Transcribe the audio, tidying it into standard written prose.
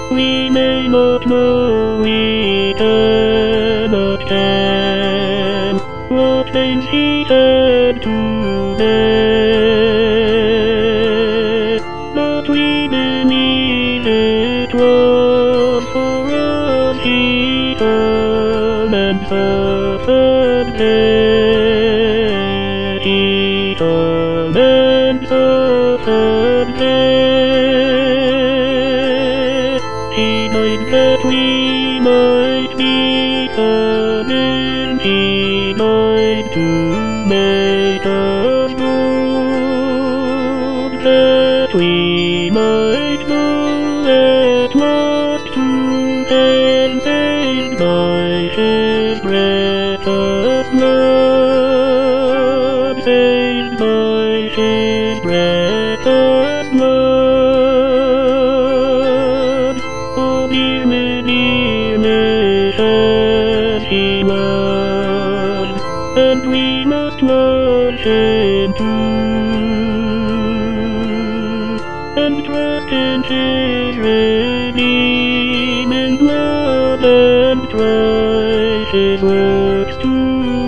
We may not know eternal time, what things he had to bear, but we believe it was for us he turned and suffered there. He turned and suffered there. He died that we might be forgiven. He died to make us good, that we might go at last to heaven, saved by his precious blood, saved by his precious blood. Oh, dear me, as he loved, and we must love him too, and trust in his redeeming love, and try his works too.